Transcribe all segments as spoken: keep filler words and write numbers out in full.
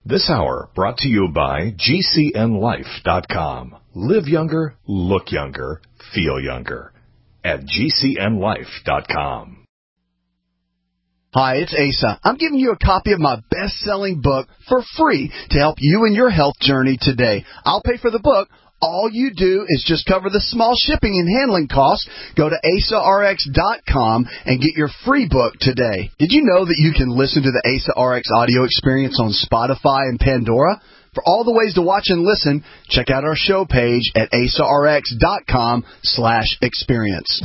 This hour brought to you by G C N life dot com. Live younger, look younger, feel younger at G C N life dot com. Hi, it's Asa. I'm giving you a copy of my best-selling book for free to help you in your health journey today. I'll pay for the book. All you do is just cover the small shipping and handling costs. Go to asa r x dot com and get your free book today. Did you know that you can listen to the Asa R X audio experience on Spotify and Pandora? For all the ways to watch and listen, check out our show page at asa r x dot com slash experience.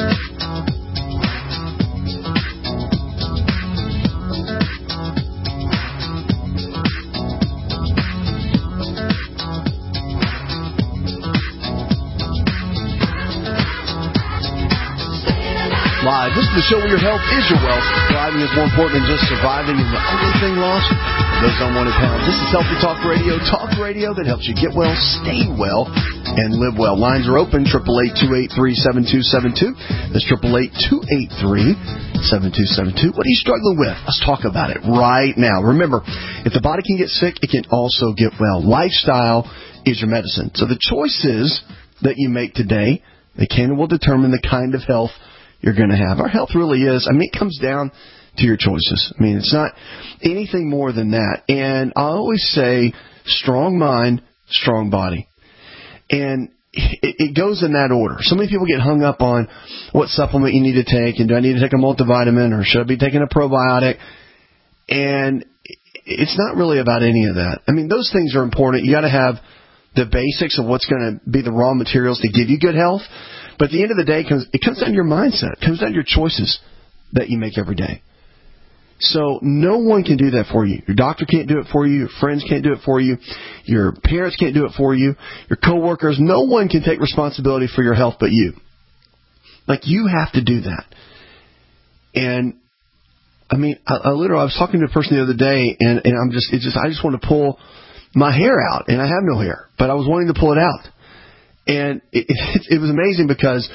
Live. This is the show where your health is your wealth. Thriving is more important than just surviving, and the only thing lost are those unwanted pounds. This is Healthy Talk Radio, talk radio that helps you get well, stay well, and live well. Lines are open, eight eight eight, two eight three, seven two seven two. That's eight eight eight, two eight three, seven two seven two. What are you struggling with? Let's talk about it right now. Remember, if the body can get sick, it can also get well. Lifestyle is your medicine. So the choices that you make today, they can and will determine the kind of health you're going to have. Our health really is, I mean, it comes down to your choices. I mean, it's not anything more than that. And I always say, strong mind, strong body. And it, it goes in that order. So many people get hung up on what supplement you need to take, and do I need to take a multivitamin, or should I be taking a probiotic? And it's not really about any of that. I mean, those things are important. You got to have the basics of what's going to be the raw materials to give you good health. But at the end of the day, it comes, it comes down to your mindset. It comes down to your choices that you make every day. So no one can do that for you. Your doctor can't do it for you. Your friends can't do it for you. Your parents can't do it for you. Your coworkers. No one can take responsibility for your health but you. Like, you have to do that. And, I mean, I, I literally, I was talking to a person the other day, and, and I'm just, it's just, I just want to pull my hair out, and I have no hair, but I was wanting to pull it out. And it, it, it was amazing because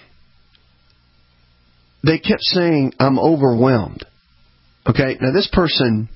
they kept saying, I'm overwhelmed. Okay, now this person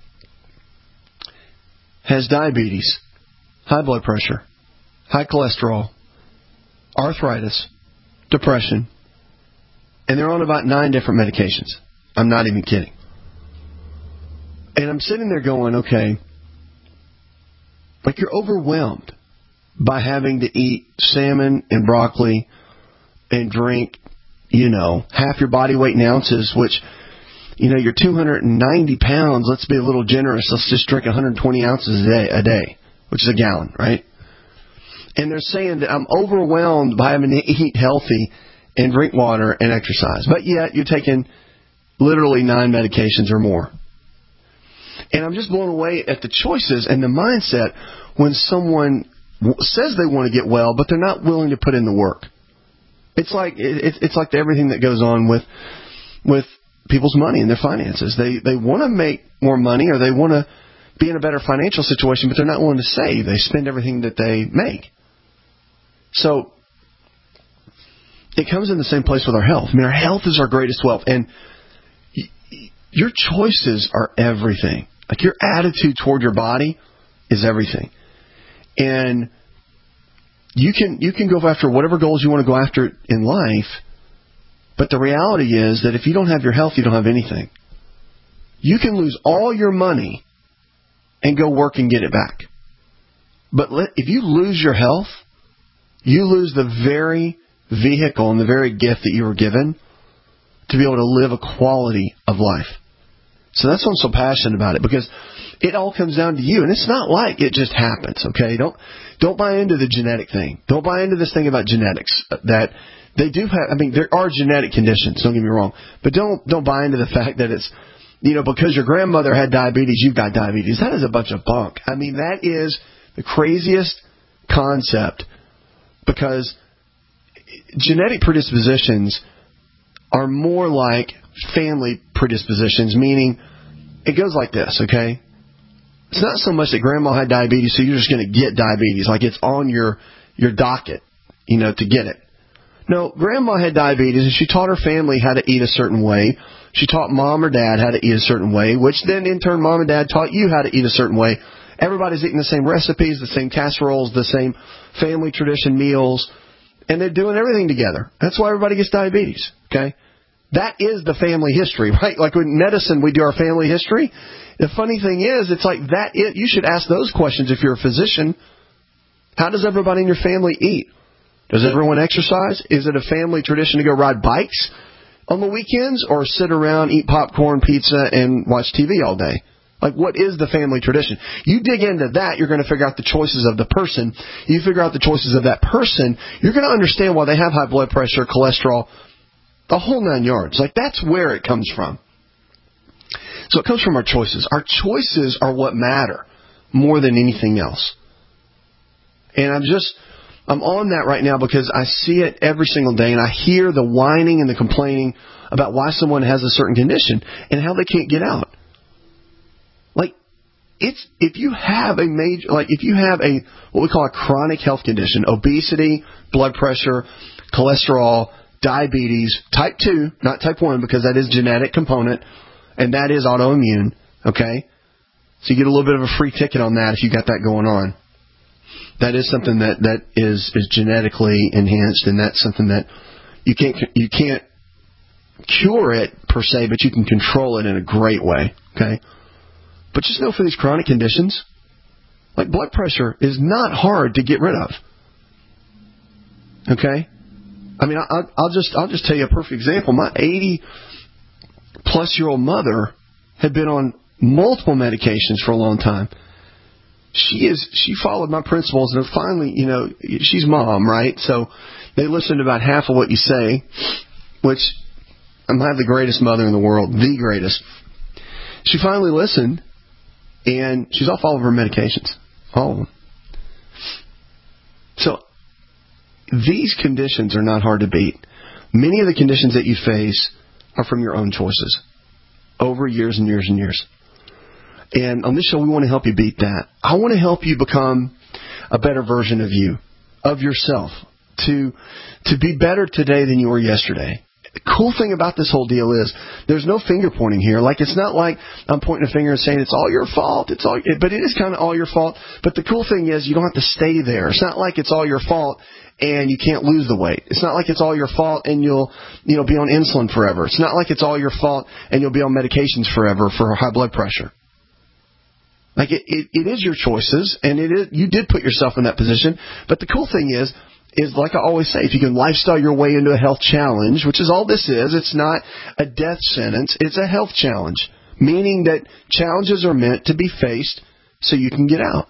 has diabetes, high blood pressure, high cholesterol, arthritis, depression, and they're on about nine different medications. I'm not even kidding. And I'm sitting there going, okay, like, you're overwhelmed by having to eat salmon and broccoli and drink, you know, half your body weight in ounces, which, you know, you're two hundred ninety pounds. Let's be a little generous. Let's just drink one hundred twenty ounces a day, a day, which is a gallon, right? And they're saying that I'm overwhelmed by having to eat healthy and drink water and exercise. But yet you're taking literally nine medications or more. And I'm just blown away at the choices and the mindset when someone says they want to get well, but they're not willing to put in the work. It's like it's it's like everything that goes on with with people's money and their finances. They they want to make more money, or they want to be in a better financial situation, but they're not willing to save. They spend everything that they make. So it comes in the same place with our health. I mean, our health is our greatest wealth, and y- your choices are everything. Like, your attitude toward your body is everything. And you can you can go after whatever goals you want to go after in life, but the reality is that if you don't have your health, you don't have anything. You can lose all your money and go work and get it back. But let, if you lose your health, you lose the very vehicle and the very gift that you were given to be able to live a quality of life. So that's why I'm so passionate about it, because it all comes down to you. And it's not like it just happens, okay? Don't don't buy into the genetic thing. Don't buy into this thing about genetics, that they do have, I mean, there are genetic conditions, don't get me wrong. But don't don't buy into the fact that it's, you know, because your grandmother had diabetes, you've got diabetes. That is a bunch of bunk. I mean, that is the craziest concept, because genetic predispositions are more like family predispositions, meaning it goes like this, okay? It's not so much that grandma had diabetes, so you're just going to get diabetes, like it's on your your docket, you know, to get it. No, Grandma had diabetes, and she taught her family how to eat a certain way. She taught Mom or Dad how to eat a certain way, which then, in turn, Mom and Dad taught you how to eat a certain way. Everybody's eating the same recipes, the same casseroles, the same family tradition meals, and they're doing everything together. That's why everybody gets diabetes, okay? That is the family history, right? Like in medicine, we do our family history. The funny thing is, it's like that. It, you should ask those questions if you're a physician. How does everybody in your family eat? Does everyone exercise? Is it a family tradition to go ride bikes on the weekends or sit around, eat popcorn, pizza, and watch T V all day? Like, what is the family tradition? You dig into that, you're going to figure out the choices of the person. You figure out the choices of that person, you're going to understand why they have high blood pressure, cholesterol, the whole nine yards. Like, that's where it comes from. So it comes from our choices. Our choices are what matter more than anything else. And I'm just... I'm on that right now because I see it every single day, and I hear the whining and the complaining about why someone has a certain condition and how they can't get out. Like, it's if you have a major, like if you have a what we call a chronic health condition, obesity, blood pressure, cholesterol, diabetes, type two, not type one, because that is genetic component, and that is autoimmune. Okay, so you get a little bit of a free ticket on that if you got that going on. That is something that, that is, is genetically enhanced, and that's something that you can't you can't cure it per se, but you can control it in a great way. Okay, but just know for these chronic conditions, like blood pressure, is not hard to get rid of. Okay, I mean, I, I'll just I'll just tell you a perfect example. My eighty plus year old mother had been on multiple medications for a long time. She is. She followed my principles, and finally, you know, she's Mom, right? So they listen to about half of what you say, which I'm have the greatest mother in the world, the greatest. She finally listened, and she's off all of her medications, all of them. So these conditions are not hard to beat. Many of the conditions that you face are from your own choices over years and years and years. And on this show, we want to help you beat that. I want to help you become a better version of you, of yourself, to to be better today than you were yesterday. The cool thing about this whole deal is there's no finger pointing here. Like, it's not like I'm pointing a finger and saying it's all your fault. It's all, but it is kind of all your fault. But the cool thing is you don't have to stay there. It's not like it's all your fault and you can't lose the weight. It's not like it's all your fault and you'll, you know, be on insulin forever. It's not like it's all your fault and you'll be on medications forever for high blood pressure. Like, it, it, it is your choices, and it is, you did put yourself in that position. But the cool thing is, is like I always say, if you can lifestyle your way into a health challenge, which is all this is, it's not a death sentence, it's a health challenge, meaning that challenges are meant to be faced so you can get out.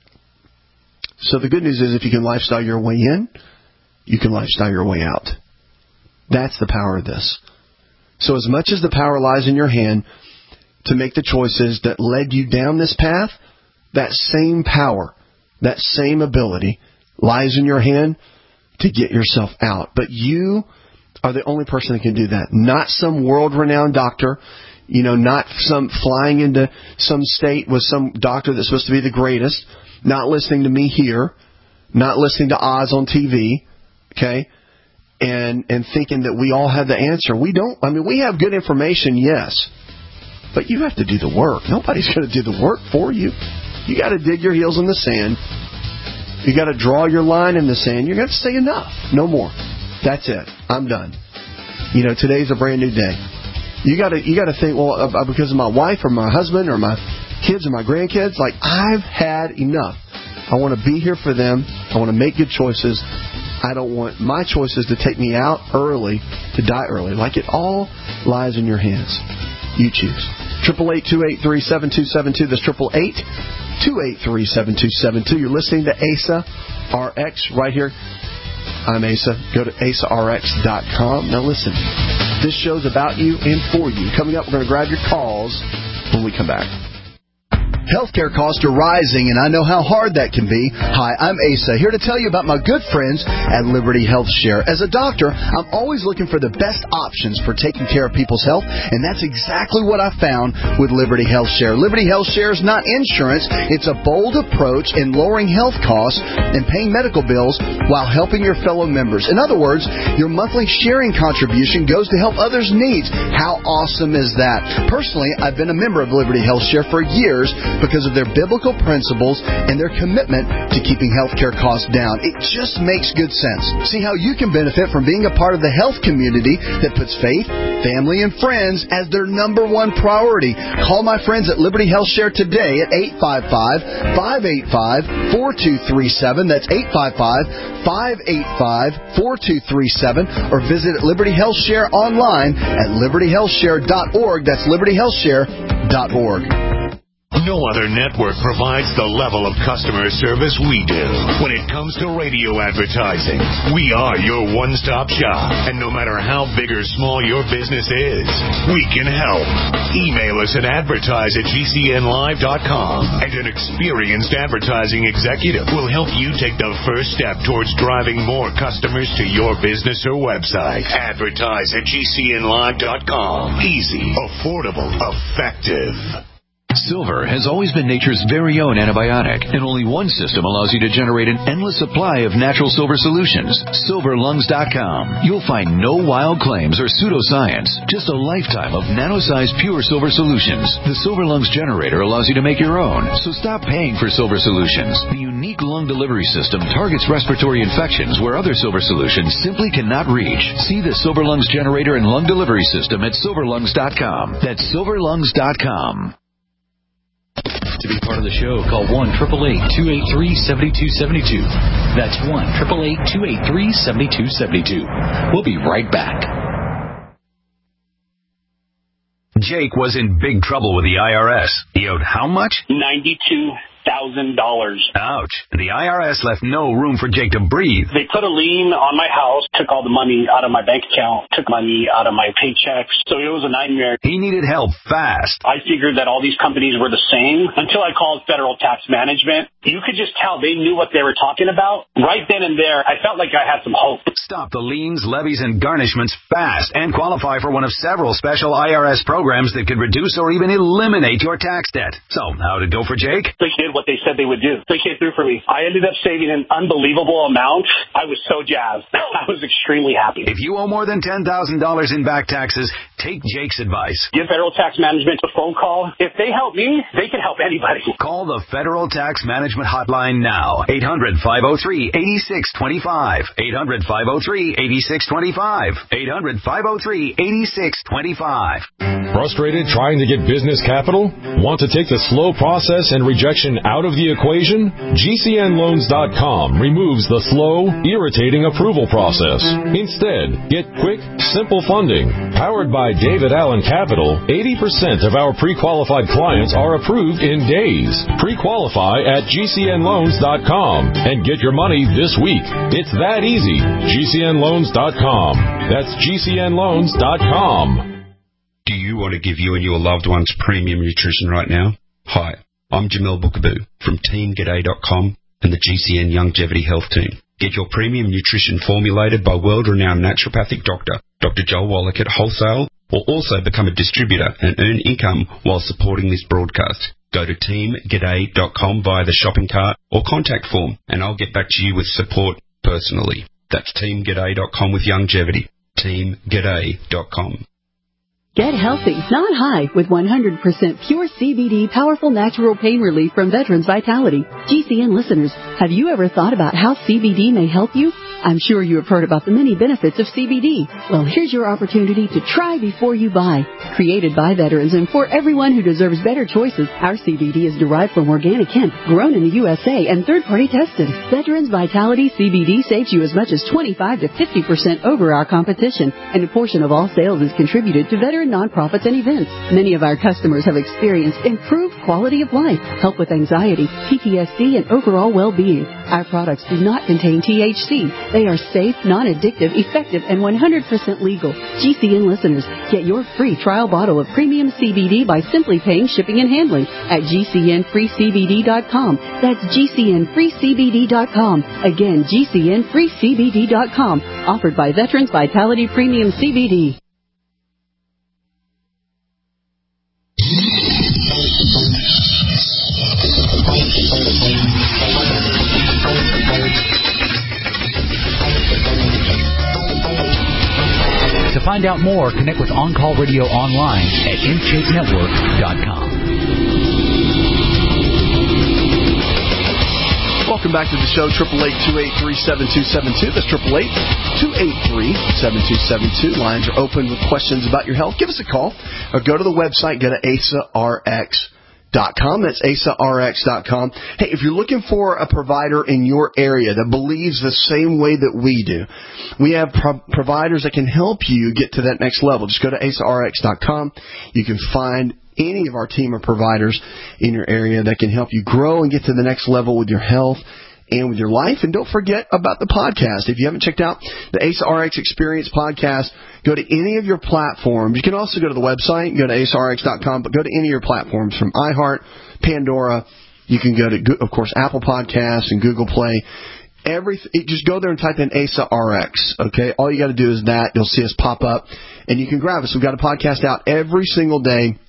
So the good news is if you can lifestyle your way in, you can lifestyle your way out. That's the power of this. So as much as the power lies in your hand to make the choices that led you down this path, that same power, that same ability lies in your hand to get yourself out. But you are the only person that can do that. Not some world-renowned doctor, you know, not some flying into some state with some doctor that's supposed to be the greatest, not listening to me here, not listening to Oz on T V, okay, and and thinking that we all have the answer. We don't. I mean, we have good information, yes, but you have to do the work. Nobody's going to do the work for you. You got to dig your heels in the sand. You got to draw your line in the sand. You're going to say enough. No more. That's it. I'm done. You know, today's a brand new day. You got to you got to think, well, uh, because of my wife or my husband or my kids or my grandkids, like, I've had enough. I want to be here for them. I want to make good choices. I don't want my choices to take me out early, to die early. Like, it all lies in your hands. You choose. Triple eight two eight three seven two seven two. That's triple eight two eight three seven two seven two. You're listening to Asa R X right here. I'm Asa. Go to asa r x dot com. Now listen, this show's about you and for you. Coming up, we're going to grab your calls when we come back. Healthcare costs are rising, and I know how hard that can be. Hi, I'm Asa, here to tell you about my good friends at Liberty Health Share. As a doctor, I'm always looking for the best options for taking care of people's health, and that's exactly what I found with Liberty Health Share. Liberty Health Share is not insurance. It's a bold approach in lowering health costs and paying medical bills while helping your fellow members. In other words, your monthly sharing contribution goes to help others' needs. How awesome is that? Personally, I've been a member of Liberty Health Share for years because of their biblical principles and their commitment to keeping healthcare costs down. It just makes good sense. See how you can benefit from being a part of the health community that puts faith, family, and friends as their number one priority. Call my friends at Liberty Health Share today at eight five five, five eight five, four two three seven. That's eight five five, five eight five, four two three seven. Or visit Liberty Health Share online at liberty health share dot org. That's liberty health share dot org. No other network provides the level of customer service we do. When it comes to radio advertising, we are your one-stop shop. And no matter how big or small your business is, we can help. Email us at advertise at g c n live dot com, and an experienced advertising executive will help you take the first step towards driving more customers to your business or website. Advertise at g c n live dot com. Easy, affordable, effective. Silver has always been nature's very own antibiotic, and only one system allows you to generate an endless supply of natural silver solutions. silver lungs dot com. You'll find no wild claims or pseudoscience, just a lifetime of nano-sized pure silver solutions. The Silver Lungs generator allows you to make your own, so stop paying for silver solutions. The unique lung delivery system targets respiratory infections where other silver solutions simply cannot reach. See the Silver Lungs generator and lung delivery system at silver lungs dot com. That's silver lungs dot com. To be part of the show, call one eight eight eight, two eight three, seven two seven two. That's one eight eight eight, two eight three, seven two seven two. We'll be right back. Jake was in big trouble with the I R S. He owed how much? ninety-two thousand dollars. Ouch. The I R S left no room for Jake to breathe. They put a lien on my house, took all the money out of my bank account, took money out of my paychecks. So it was a nightmare. He needed help fast. I figured that all these companies were the same until I called Federal Tax Management. You could just tell they knew what they were talking about. Right then and there, I felt like I had some hope. Stop the liens, levies, and garnishments fast and qualify for one of several special I R S programs that could reduce or even eliminate your tax debt. So, how'd it go for Jake? They did what they said they would do. They came through for me. I ended up saving an unbelievable amount. I was so jazzed. I was extremely happy. If you owe more than ten thousand dollars in back taxes, take Jake's advice. Give Federal Tax Management a phone call. If they help me, they can help anybody. Call the Federal Tax Management Hotline now. eight hundred, five oh three, eight six two five. eight hundred, five oh three, eight six two five. eight hundred, five oh three, eight six two five. Frustrated trying to get business capital? Want to take the slow process and rejection out of the equation? G C N loans dot com removes the slow, irritating approval process. Instead, get quick, simple funding. Powered by David Allen Capital, eighty percent of our pre-qualified clients are approved in days. Pre-qualify at G C N loans dot com and get your money this week. It's that easy. G C N loans dot com. That's G C N loans dot com. Do you want to give you and your loved ones premium nutrition right now? Hi, I'm Jamel Bookaboo from team g'day dot com and the G C N Longevity Health Team. Get your premium nutrition formulated by world-renowned naturopathic doctor, Doctor Joel Wallach at wholesale, or also become a distributor and earn income while supporting this broadcast. Go to team g'day dot com via the shopping cart or contact form, and I'll get back to you with support personally. That's team g'day dot com with longevity. team g'day dot com. Get healthy, not high, with one hundred percent pure C B D powerful natural pain relief from Veterans Vitality. G C N listeners, have you ever thought about how C B D may help you? I'm sure you have heard about the many benefits of C B D. Well, here's your opportunity to try before you buy. Created by veterans and for everyone who deserves better choices, our C B D is derived from organic hemp, grown in the U S A, and third-party tested. Veterans Vitality C B D saves you as much as twenty-five to fifty percent over our competition, and a portion of all sales is contributed to veteran nonprofits and events. Many of our customers have experienced improved quality of life, help with anxiety, P T S D, and overall well-being. Our products do not contain T H C. They are safe, non-addictive, effective, and one hundred percent legal. G C N listeners, get your free trial bottle of premium C B D by simply paying shipping and handling at G C N free C B D dot com. That's G C N free C B D dot com. Again, G C N free C B D dot com. Offered by Veterans Vitality Premium C B D. To find out more, connect with On Call Radio online at in shape network dot com. Welcome back to the show, eight eight eight, two eight three, seven two seven two. That's eight eight eight, two eight three, seven two seven two. Lines are open with questions about your health. Give us a call or go to the website, go to A S A R X dot com. That's A S A R X dot com. Hey, if you're looking for a provider in your area that believes the same way that we do, we have pro- providers that can help you get to that next level. Just go to A S A R X dot com. You can find any of our team of providers in your area that can help you grow and get to the next level with your health and with your life. And don't forget about the podcast. If you haven't checked out the A S A R X Experience podcast, go to any of your platforms. You can also go to the website, go to A S A R X dot com, but go to any of your platforms from iHeart, Pandora. You can go to, of course, Apple Podcasts and Google Play. Everything, just go there and type in A S A R X, okay? All you got to do is that. You'll see us pop up, and you can grab us. We've got a podcast out every single day,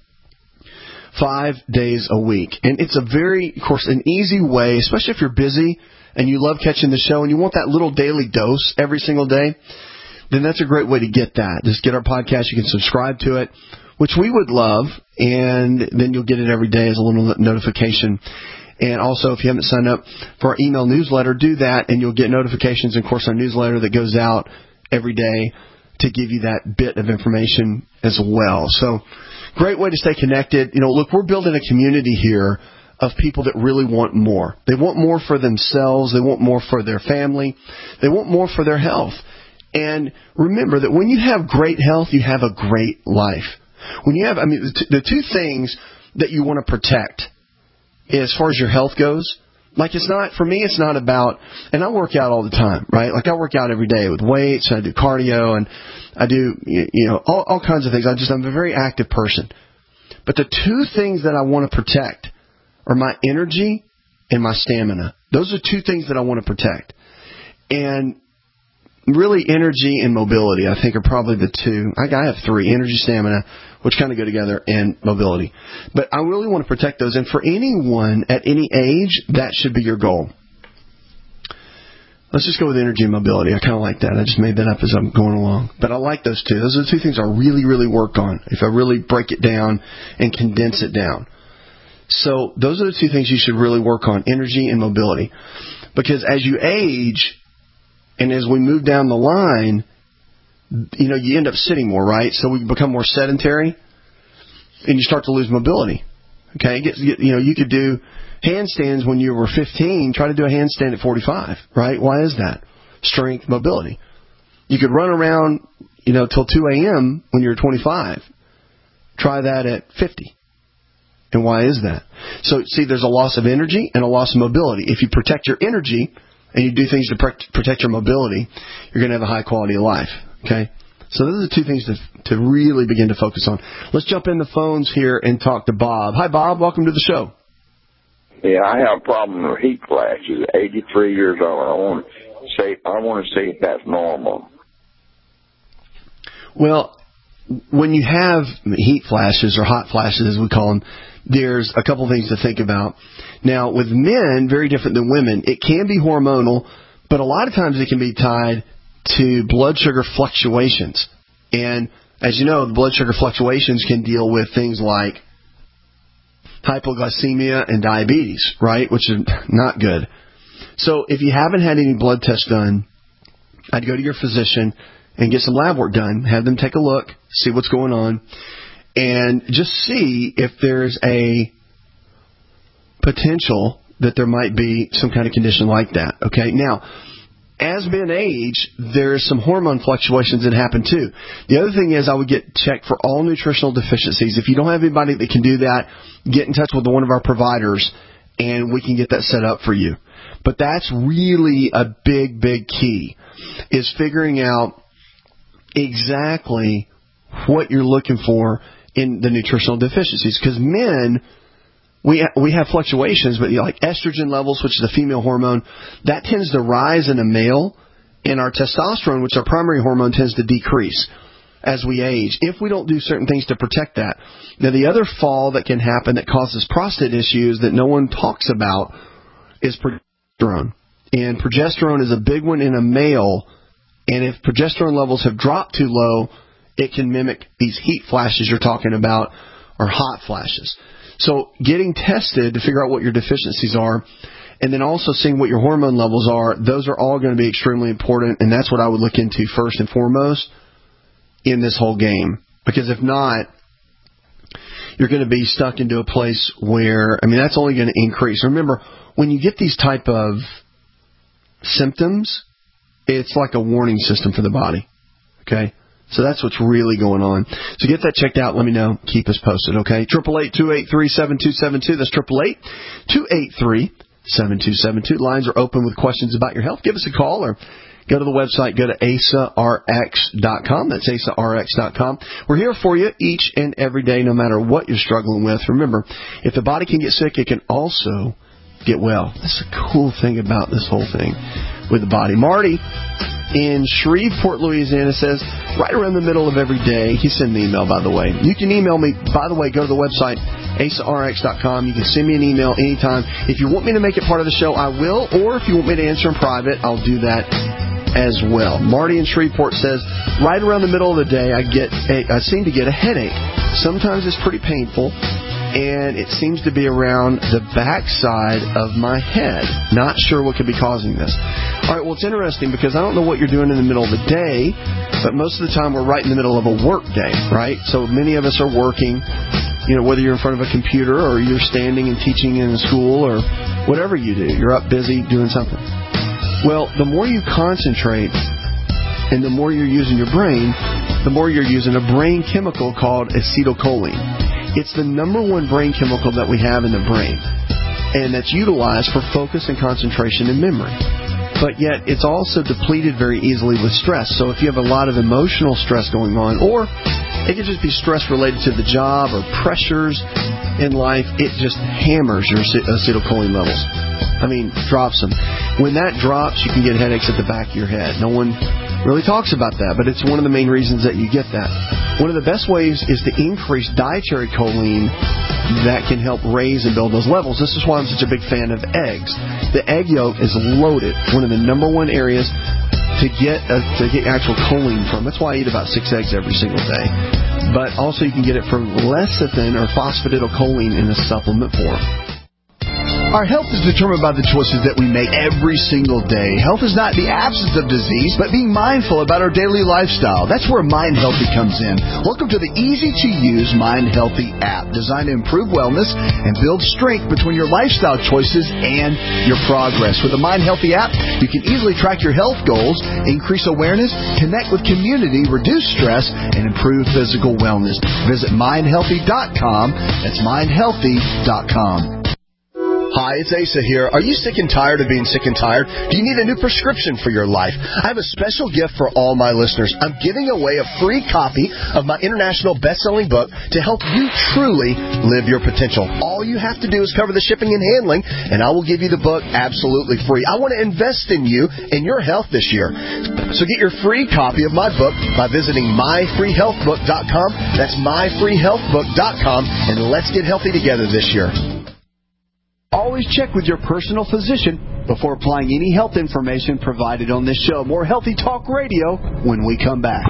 five days a week. And it's a very, of course, an easy way, especially if you're busy and you love catching the show and you want that little daily dose every single day, then that's a great way to get that. Just get our podcast. You can subscribe to it, which we would love, and then you'll get it every day as a little notification. And also, if you haven't signed up for our email newsletter, do that, and you'll get notifications. And, of course, our newsletter that goes out every day to give you that bit of information as well. So, great way to stay connected. You know, look, we're building a community here of people that really want more. They want more for themselves. They want more for their family. They want more for their health. And remember that when you have great health, you have a great life. When you have, I mean, the, t- the two things that you want to protect as far as your health goes, like it's not, for me, it's not about, and I work out all the time, right? Like I work out every day with weights, and I do cardio, and I do, you know, all, all kinds of things. I just, I'm a very active person. But the two things that I want to protect are my energy and my stamina. Those are two things that I want to protect. And really, energy and mobility, I think, are probably the two. I, I have three, energy, stamina, which kind of go together, and mobility. But I really want to protect those. And for anyone at any age, that should be your goal. Let's just go with energy and mobility. I kind of like that. I just made that up as I'm going along. But I like those two. Those are the two things I really, really work on, if I really break it down and condense it down. So those are the two things you should really work on, energy and mobility. Because as you age, and as we move down the line, you know, you end up sitting more, right? So we become more sedentary, and you start to lose mobility. Okay, get, get, you know, you could do handstands when you were fifteen. Try to do a handstand at forty-five, right? Why is that? Strength, mobility. You could run around, you know, till two a.m. when you're twenty-five. Try that at fifty. And why is that? So, see, there's a loss of energy and a loss of mobility. If you protect your energy and you do things to protect your mobility, you're going to have a high quality of life. Okay? So those are the two things to, to really begin to focus on. Let's jump in the phones here and talk to Bob. Hi, Bob. Welcome to the show. Yeah, I have a problem with heat flashes. eighty-three years old. I want to say, I want to see if that's normal. Well, when you have heat flashes or hot flashes, as we call them, there's a couple things to think about. Now, with men, very different than women, it can be hormonal, but a lot of times it can be tied to blood sugar fluctuations. And as you know, the blood sugar fluctuations can deal with things like hypoglycemia and diabetes, right, which is not good. So if you haven't had any blood tests done, I'd go to your physician and get some lab work done, have them take a look, see what's going on, and just see if there's a potential that there might be some kind of condition like that. Okay, now, as men age, there's some hormone fluctuations that happen too. The other thing is I would get checked for all nutritional deficiencies. If you don't have anybody that can do that, get in touch with one of our providers, and we can get that set up for you. But that's really a big, big key, is figuring out exactly what you're looking for in the nutritional deficiencies. Because men, we ha- we have fluctuations, but you know, like estrogen levels, which is a female hormone, that tends to rise in a male, and our testosterone, which is our primary hormone, tends to decrease as we age, if we don't do certain things to protect that. Now, the other fall that can happen that causes prostate issues that no one talks about is progesterone. And progesterone is a big one in a male, and if progesterone levels have dropped too low, it can mimic these heat flashes you're talking about, or hot flashes. So getting tested to figure out what your deficiencies are, and then also seeing what your hormone levels are, those are all going to be extremely important, and that's what I would look into first and foremost in this whole game. Because if not, you're going to be stuck into a place where, I mean, that's only going to increase. Remember, when you get these type of symptoms, it's like a warning system for the body. Okay? So that's what's really going on. So get that checked out. Let me know. Keep us posted, okay? eight eight eight, two eight three, seven two seven two. That's eight eight eight, two eight three, seven two seven two. Lines are open with questions about your health. Give us a call or go to the website. Go to asa r x dot com. That's asa r x dot com. We're here for you each and every day, no matter what you're struggling with. Remember, if the body can get sick, it can also get well. That's a cool thing about this whole thing with the body. Marty in Shreveport, Louisiana says, right around the middle of every day, he sent an email, by the way. You can email me, by the way, go to the website, asa r x dot com. You can send me an email anytime. If you want me to make it part of the show, I will, or if you want me to answer in private, I'll do that as well. Marty in Shreveport says, right around the middle of the day, I get a, I seem to get a headache. Sometimes it's pretty painful, and it seems to be around the backside of my head. Not sure what could be causing this. All right, well, it's interesting because I don't know what you're doing in the middle of the day, but most of the time we're right in the middle of a work day, right? So many of us are working, you know, whether you're in front of a computer or you're standing and teaching in a school or whatever you do. You're up busy doing something. Well, the more you concentrate and the more you're using your brain, the more you're using a brain chemical called acetylcholine. It's the number one brain chemical that we have in the brain, and that's utilized for focus and concentration and memory. But yet, it's also depleted very easily with stress. So if you have a lot of emotional stress going on, or it could just be stress related to the job or pressures in life, it just hammers your acetylcholine levels. I mean, drops them. When that drops, you can get headaches at the back of your head. No one really talks about that, but it's one of the main reasons that you get that. One of the best ways is to increase dietary choline that can help raise and build those levels. This is why I'm such a big fan of eggs. The egg yolk is loaded, one of the number one areas to get a, to get actual choline from. That's why I eat about six eggs every single day. But also you can get it from lecithin or phosphatidylcholine in a supplement form. Our health is determined by the choices that we make every single day. Health is not the absence of disease, but being mindful about our daily lifestyle. That's where Mind Healthy comes in. Welcome to the easy-to-use Mind Healthy app, designed to improve wellness and build strength between your lifestyle choices and your progress. With the Mind Healthy app, you can easily track your health goals, increase awareness, connect with community, reduce stress, and improve physical wellness. Visit mind healthy dot com. That's mind healthy dot com. Hi, it's Asa here. Are you sick and tired of being sick and tired? Do you need a new prescription for your life? I have a special gift for all my listeners. I'm giving away a free copy of my international best-selling book to help you truly live your potential. All you have to do is cover the shipping and handling, and I will give you the book absolutely free. I want to invest in you and your health this year. So get your free copy of my book by visiting my free health book dot com. That's my free health book dot com, and let's get healthy together this year. Always check with your personal physician before applying any health information provided on this show. More Healthy Talk Radio when we come back.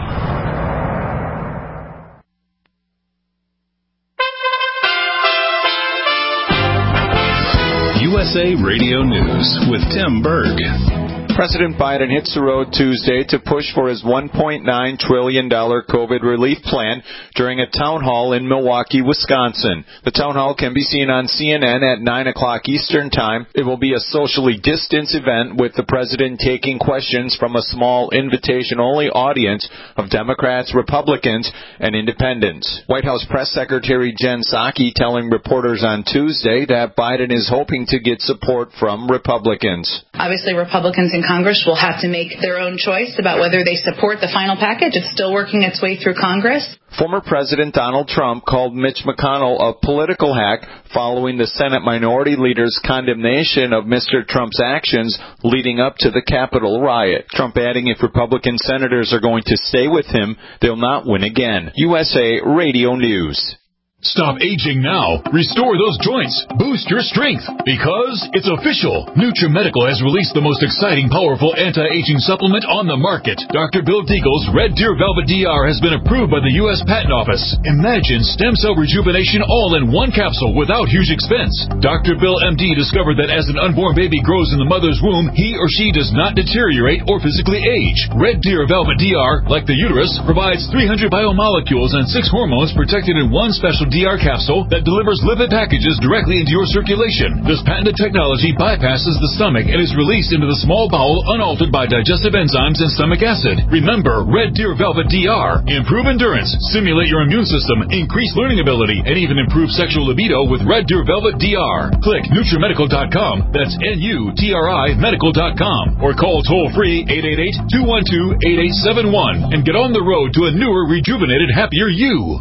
U S A Radio News with Tim Berg. President Biden hits the road Tuesday to push for his one point nine trillion dollars COVID relief plan during a town hall in Milwaukee, Wisconsin. The town hall can be seen on C N N at nine o'clock Eastern Time. It will be a socially distanced event with the president taking questions from a small invitation-only audience of Democrats, Republicans, and independents. White House Press Secretary Jen Psaki telling reporters on Tuesday that Biden is hoping to get support from Republicans. Obviously, Republicans in Congress will have to make their own choice about whether they support the final package. It's still working its way through Congress. Former President Donald Trump called Mitch McConnell a political hack following the Senate Minority Leader's condemnation of Mister Trump's actions leading up to the Capitol riot. Trump adding if Republican senators are going to stay with him, they'll not win again. U S A Radio News. Stop aging now. Restore those joints. Boost your strength. Because it's official. NutriMedical has released the most exciting, powerful anti-aging supplement on the market. Doctor Bill Deagle's Red Deer Velvet D R has been approved by the U S Patent Office. Imagine stem cell rejuvenation all in one capsule without huge expense. Doctor Bill M D discovered that as an unborn baby grows in the mother's womb, he or she does not deteriorate or physically age. Red Deer Velvet D R, like the uterus, provides three hundred biomolecules and six hormones protected in one special D R capsule that delivers lipid packages directly into your circulation. This patented technology bypasses the stomach and is released into the small bowel unaltered by digestive enzymes and stomach acid. Remember, Red Deer Velvet D R. Improve endurance, stimulate your immune system, increase learning ability, and even improve sexual libido with Red Deer Velvet D R. Click NutriMedical dot com. That's N U T R I medical dot com. Or call toll-free eight eight eight, two one two, eight eight seven one and get on the road to a newer, rejuvenated, happier you.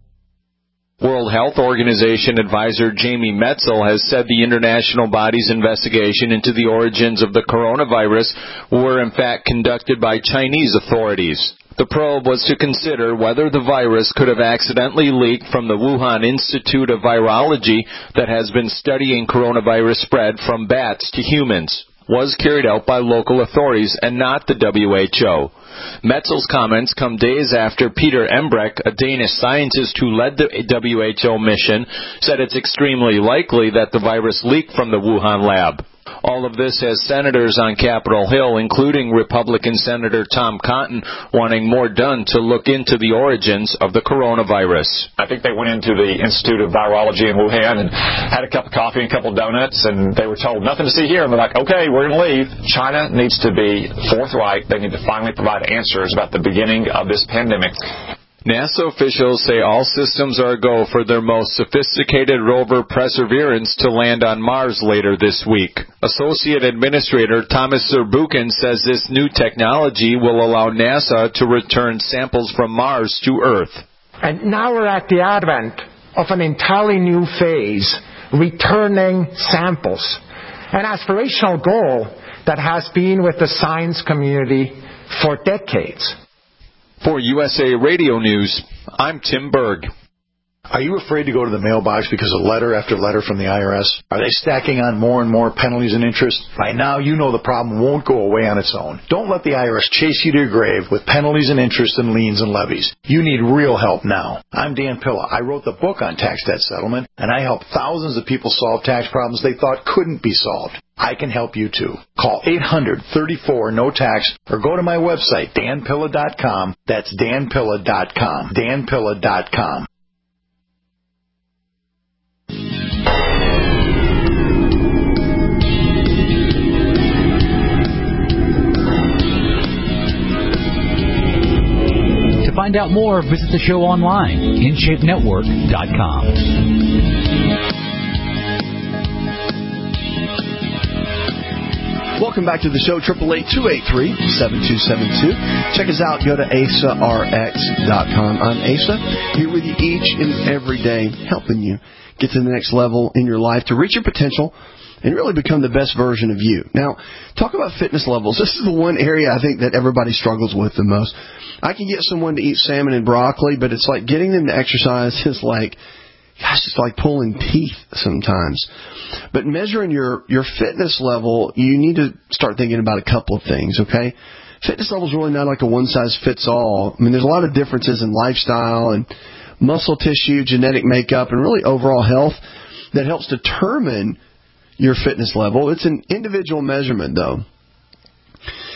World Health Organization advisor Jamie Metzel has said the international body's investigation into the origins of the coronavirus were in fact conducted by Chinese authorities. The probe was to consider whether the virus could have accidentally leaked from the Wuhan Institute of Virology that has been studying coronavirus spread from bats to humans. Was carried out by local authorities and not the W H O. Metzel's comments come days after Peter Embrecht, a Danish scientist who led the W H O mission, said it's extremely likely that the virus leaked from the Wuhan lab. All of this has senators on Capitol Hill, including Republican Senator Tom Cotton, wanting more done to look into the origins of the coronavirus. I think they went into the Institute of Virology in Wuhan and had a cup of coffee and a couple of donuts, and they were told nothing to see here. And they're like, okay, we're going to leave. China needs to be forthright. They need to finally provide answers about the beginning of this pandemic. NASA officials say all systems are a go for their most sophisticated rover Perseverance to land on Mars later this week. Associate Administrator Thomas Zurbuchen says this new technology will allow NASA to return samples from Mars to Earth. And now we're at the advent of an entirely new phase, returning samples. An aspirational goal that has been with the science community for decades. For U S A Radio News, I'm Tim Berg. Are you afraid to go to the mailbox because of letter after letter from the I R S? Are they stacking on more and more penalties and interest? By now, you know the problem won't go away on its own. Don't let the I R S chase you to your grave with penalties and interest and liens and levies. You need real help now. I'm Dan Pilla. I wrote the book on tax debt settlement, and I helped thousands of people solve tax problems they thought couldn't be solved. I can help you too. Call eight hundred, thirty-four, no tax or go to my website, dan pilla dot com. That's dan pilla dot com. dan pilla dot com. To find out more, visit the show online, in shape network dot com. Welcome back to the show, eight eight eight, two eight three, seven two seven two. Check us out. Go to asa r x dot com. I'm Asa, here with you each and every day, helping you get to the next level in your life to reach your potential and really become the best version of you. Now, talk about fitness levels. This is the one area I think that everybody struggles with the most. I can get someone to eat salmon and broccoli, but it's like getting them to exercise is like, gosh, it's like pulling teeth sometimes. But measuring your, your fitness level, you need to start thinking about a couple of things, okay? Fitness level is really not like a one-size-fits-all. I mean, there's a lot of differences in lifestyle and muscle tissue, genetic makeup, and really overall health that helps determine your fitness level. It's an individual measurement, though.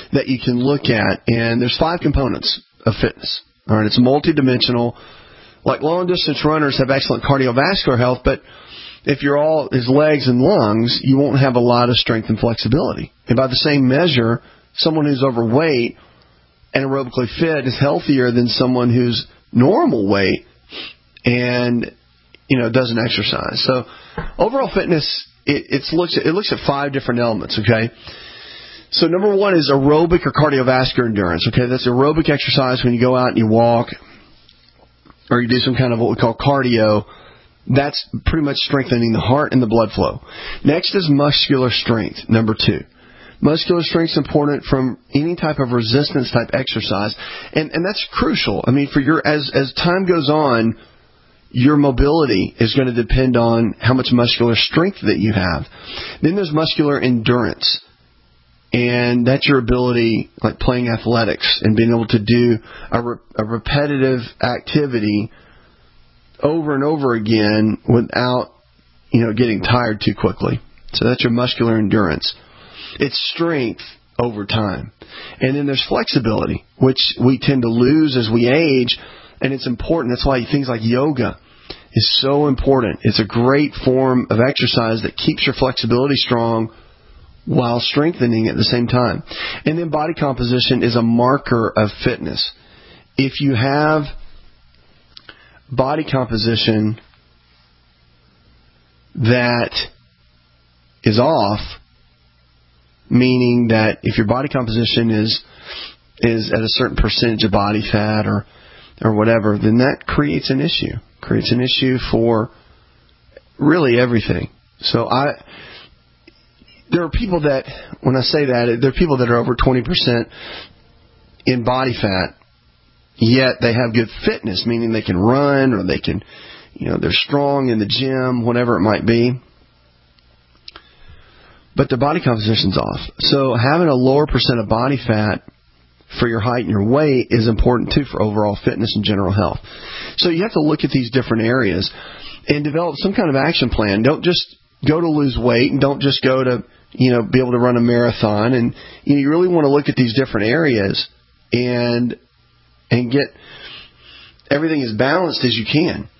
that you can look at. And there's five components of fitness. All right, it's multidimensional. Like long-distance runners have excellent cardiovascular health, but if you're all his legs and lungs, you won't have a lot of strength and flexibility. And by the same measure, someone who's overweight and aerobically fit is healthier than someone who's normal weight and, you know, doesn't exercise. So overall fitness, it, it's looks at, it looks at five different elements, okay? So number one is aerobic or cardiovascular endurance, okay? That's aerobic exercise when you go out and you walk or you do some kind of what we call cardio. That's pretty much strengthening the heart and the blood flow. Next is muscular strength, number two. Muscular strength is important from any type of resistance type exercise, and and that's crucial. I mean, for your as as time goes on, your mobility is going to depend on how much muscular strength that you have. Then there's muscular endurance, and that's your ability, like playing athletics and being able to do a, re, a repetitive activity over and over again without, you know, getting tired too quickly. So that's your muscular endurance. It's strength over time. And then there's flexibility, which we tend to lose as we age, and it's important. That's why things like yoga is so important. It's a great form of exercise that keeps your flexibility strong while strengthening at the same time. And then body composition is a marker of fitness. If you have body composition that is off, meaning that if your body composition is is at a certain percentage of body fat or or whatever, then that creates an issue. Creates an issue for really everything. So I there are people that, when I say that, there are people that are over twenty percent in body fat, yet they have good fitness, meaning they can run or they can, you know, they're strong in the gym, whatever it might be. But their body composition's off. So having a lower percent of body fat for your height and your weight is important too for overall fitness and general health. So you have to look at these different areas and develop some kind of action plan. Don't just go to lose weight, and don't just go to, you know, be able to run a marathon. And you know, you really want to look at these different areas and and get everything as balanced as you can.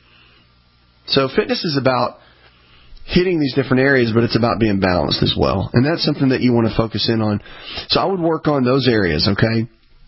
So fitness is about hitting these different areas, but it's about being balanced as well. And that's something that you want to focus in on. So I would work on those areas, okay?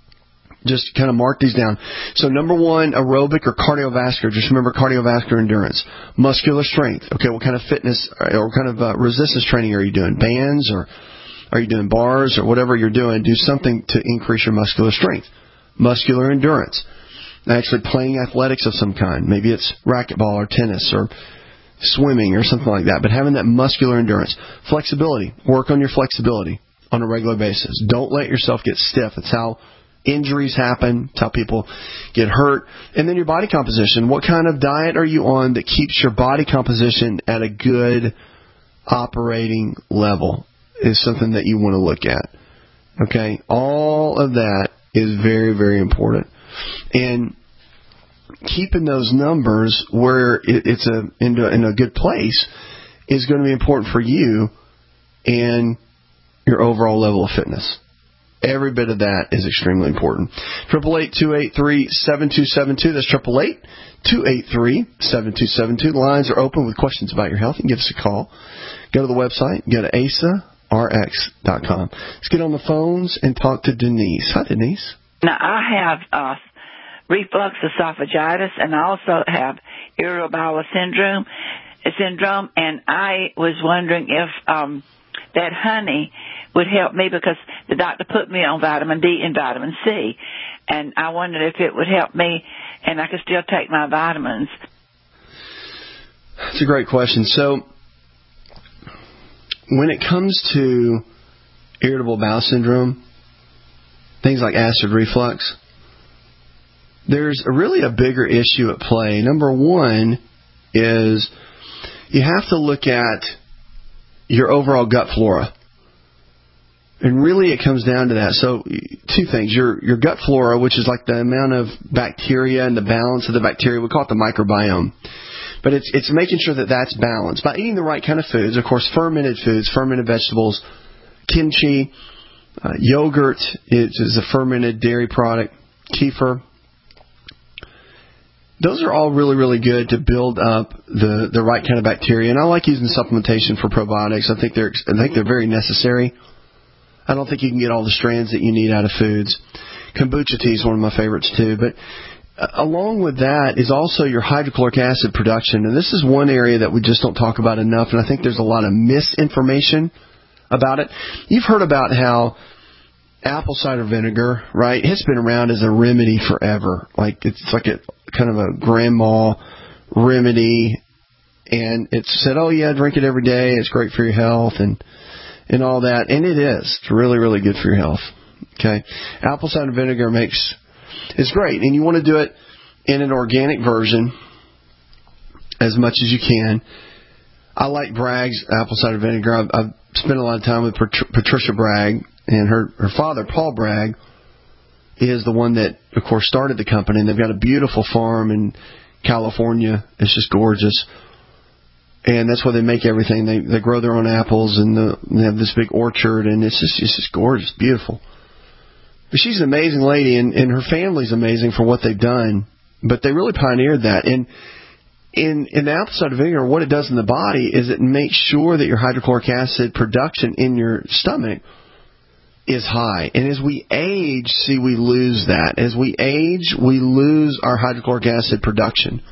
Just kind of mark these down. So number one, aerobic or cardiovascular. Just remember cardiovascular endurance. Muscular strength. Okay, what kind of fitness or what kind of uh, resistance training are you doing? Bands, or are you doing bars, or whatever you're doing? Do something to increase your muscular strength. Muscular endurance. Actually playing athletics of some kind. Maybe it's racquetball or tennis or swimming or something like that. But having that muscular endurance. Flexibility. Work on your flexibility on a regular basis. Don't let yourself get stiff. It's how injuries happen. It's how people get hurt. And then your body composition. What kind of diet are you on that keeps your body composition at a good operating level is something that you want to look at. Okay? All of that is very, very important. And keeping those numbers where it, it's a in, a in a good place is going to be important for you and your overall level of fitness. Every bit of that is extremely important. Triple eight two eight three seven two seven two. That's triple eight two eight three seven two seven two. The lines are open with questions about your health. You can give us a call. Go to the website. Go to asa r x dot com. Let's get on the phones and talk to Denise. Hi, Denise. Now, I have uh, reflux esophagitis, and I also have irritable bowel syndrome, syndrome, and I was wondering if um, that honey would help me, because the doctor put me on vitamin D and vitamin C, and I wondered if it would help me and I could still take my vitamins. That's a great question. So when it comes to irritable bowel syndrome, things like acid reflux, there's a really a bigger issue at play. Number one is you have to look at your overall gut flora. And really it comes down to that. So two things. Your your gut flora, which is like the amount of bacteria and the balance of the bacteria. We call it the microbiome. But it's it's making sure that that's balanced. By eating the right kind of foods, of course, fermented foods, fermented vegetables, kimchi, Uh, yogurt is, is a fermented dairy product. Kefir. Those are all really, really good to build up the, the right kind of bacteria. And I like using supplementation for probiotics. I think they're I think they're very necessary. I don't think you can get all the strands that you need out of foods. Kombucha tea is one of my favorites too. But uh, along with that is also your hydrochloric acid production. And this is one area that we just don't talk about enough. And I think there's a lot of misinformation about it. You've heard about how apple cider vinegar, right? It's been around as a remedy forever. Like it's like a kind of a grandma remedy, and it's said, oh yeah, drink it every day. It's great for your health and and all that, and it is. It's really, really good for your health. Okay, apple cider vinegar makes it's great, and you want to do it in an organic version as much as you can. I like Bragg's apple cider vinegar. I've, I've spent a lot of time with Pat- Patricia Bragg. And her, her father, Paul Bragg, is the one that, of course, started the company. And they've got a beautiful farm in California. It's just gorgeous. And that's where they make everything. They they grow their own apples, and the, they have this big orchard. And it's just, it's just gorgeous, beautiful. But she's an amazing lady, and, and her family's amazing for what they've done. But they really pioneered that. And in, in the apple cider vinegar, what it does in the body is it makes sure that your hydrochloric acid production in your stomach is high. And as we age, see, we lose that. As we age, we lose our hydrochloric acid production.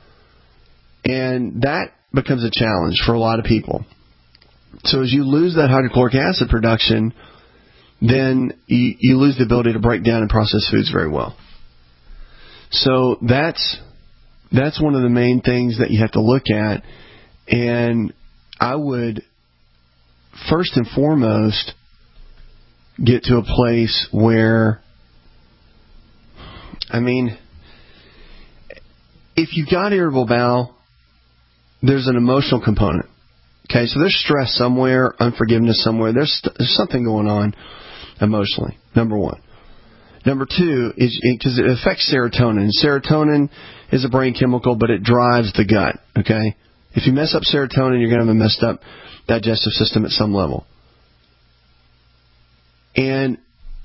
And that becomes a challenge for a lot of people. So as you lose that hydrochloric acid production, then you, you lose the ability to break down and process foods very well. So that's that's one of the main things that you have to look at. And I would, first and foremost, get to a place where, I mean, if you've got irritable bowel, there's an emotional component. Okay, so there's stress somewhere, unforgiveness somewhere. There's, there's something going on emotionally, number one. Number two is because it, it affects serotonin. Serotonin is a brain chemical, but it drives the gut. Okay, if you mess up serotonin, you're going to have a messed up digestive system at some level. And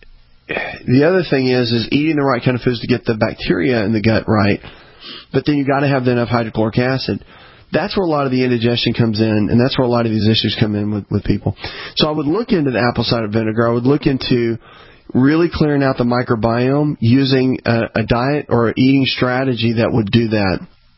the other thing is, is eating the right kind of foods to get the bacteria in the gut right. But then you got to have enough hydrochloric acid. That's where a lot of the indigestion comes in, and that's where a lot of these issues come in with, with people. So I would look into the apple cider vinegar. I would look into really clearing out the microbiome using a, a diet or an eating strategy that would do that.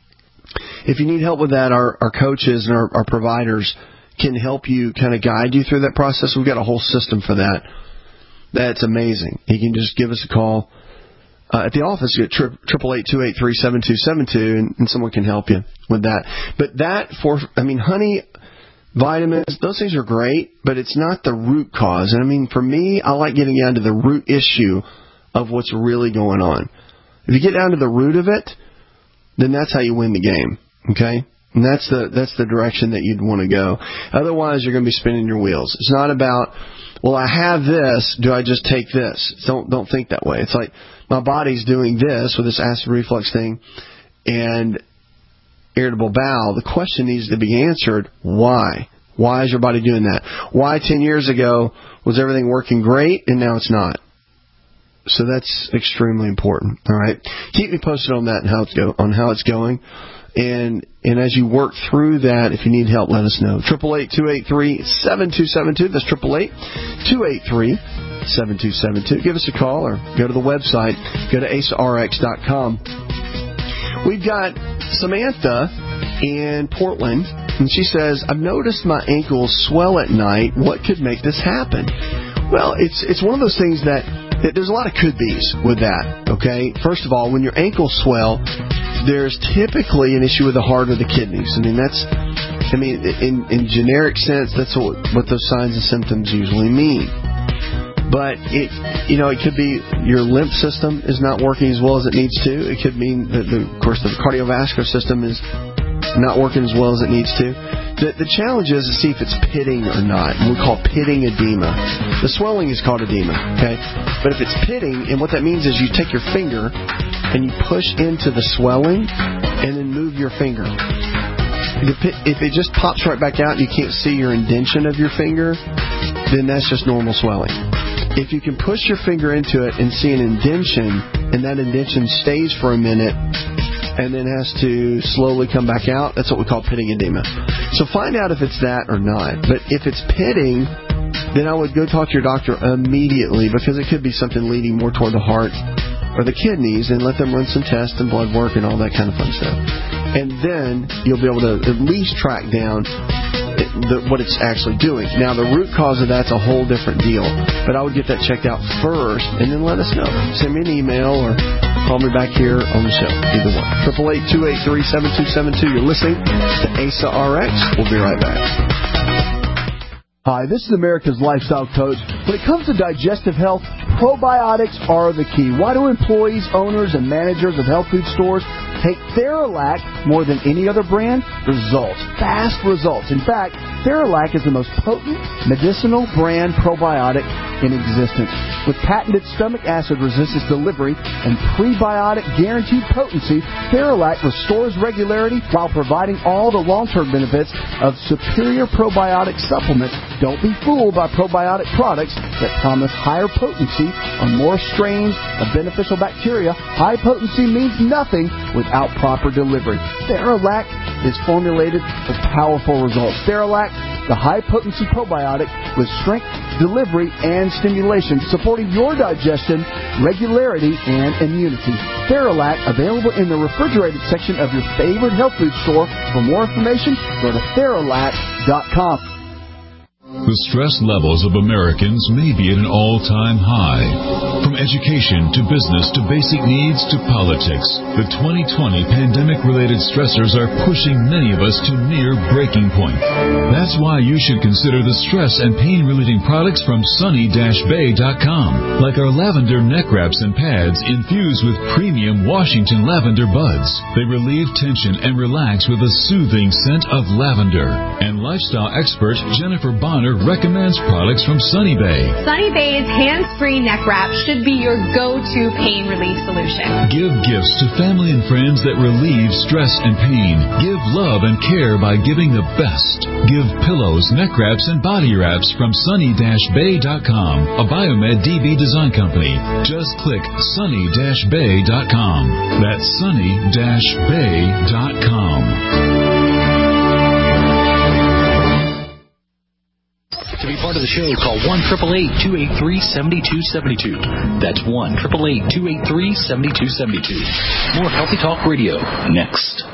If you need help with that, our, our coaches and our, our providers can help you, kind of guide you through that process. We've got a whole system for that. That's amazing. You can just give us a call uh, at the office at triple eight two eight three seven two seven two, and, and someone can help you with that. But that for, I mean, honey, vitamins, those things are great, but it's not the root cause. And I mean, for me, I like getting down to the root issue of what's really going on. If you get down to the root of it, then that's how you win the game. Okay? And that's the that's the direction that you'd want to go. Otherwise, you're going to be spinning your wheels. It's not about, well, I have this, do I just take this? Don't don't think that way. It's like, my body's doing this with this acid reflux thing and irritable bowel. The question needs to be answered, why? Why is your body doing that? Why ten years ago was everything working great and now it's not? So that's extremely important. All right, keep me posted on that and how it's go on how it's going. And and as you work through that, if you need help, let us know. Triple eight two eight three seven two seven two. That's triple eight two eight three seven two seven two. Give us a call or go to the website. Go to ace r x dot com. We've got Samantha in Portland, and she says, "I've noticed my ankles swell at night. What could make this happen?" Well, it's it's one of those things that, that there's a lot of could-be's with that. Okay, first of all, when your ankles swell, there's typically an issue with the heart or the kidneys. I mean, that's, I mean, in, in generic sense, that's what, what those signs and symptoms usually mean. But it, you know, it could be your lymph system is not working as well as it needs to. It could mean that, the, of course, the cardiovascular system is not working as well as it needs to. The, the challenge is to see if it's pitting or not. And we call pitting edema. The swelling is called edema, okay? But if it's pitting, and what that means is you take your finger and you push into the swelling and then move your finger. If it just pops right back out and you can't see your indentation of your finger, then that's just normal swelling. if you can push your finger into it and see an indentation, and that indentation stays for a minute and then has to slowly come back out, that's what we call pitting edema. So find out if it's that or not. But if it's pitting, then I would go talk to your doctor immediately, because it could be something leading more toward the heart or the kidneys, and let them run some tests and blood work and all that kind of fun stuff. And then you'll be able to at least track down the, what it's actually doing. Now, the root cause of that's a whole different deal, but I would get that checked out first and then let us know. Send me an email or call me back here on the show. Either one. eight eight eight, two eight three, seven two seven two. You're listening to A S A R X. We'll be right back. Hi, this is America's Lifestyle Coach. When it comes to digestive health, probiotics are the key. Why do employees, owners, and managers of health food stores take Theralac more than any other brand? Results. Fast results. In fact, Theralac is the most potent medicinal brand probiotic in existence. With patented stomach acid resistance delivery and prebiotic guaranteed potency, Theralac restores regularity while providing all the long-term benefits of superior probiotic supplements. Don't be fooled by probiotic products that promise higher potency on more strains of beneficial bacteria. High potency means nothing without proper delivery. Theralac is formulated for powerful results. Theralac, the high-potency probiotic with strength, delivery, and stimulation, supporting your digestion, regularity, and immunity. Theralac, available in the refrigerated section of your favorite health food store. For more information, go to Theralac dot com. The stress levels of Americans may be at an all-time high. From education to business to basic needs to politics, the twenty twenty pandemic-related stressors are pushing many of us to near breaking point. That's why you should consider the stress and pain-relieving products from Sunny Bay dot com, like our lavender neck wraps and pads infused with premium Washington lavender buds. They relieve tension and relax with a soothing scent of lavender. And lifestyle expert Jennifer Bonner recommends products from Sunny Bay. Sunny Bay's hands-free neck wrap should be your go-to pain relief solution. Give gifts to family and friends that relieve stress and pain. Give love and care by giving the best. Give pillows, neck wraps, and body wraps from Sunny Bay dot com, a Biomed D B design company. Just click Sunny Bay dot com. That's Sunny Bay dot com. To be part of the show, call one eight eight eight, two eight three, seven two seven two. That's one eight eight eight, two eight three, seven two seven two. More Healthy Talk Radio next.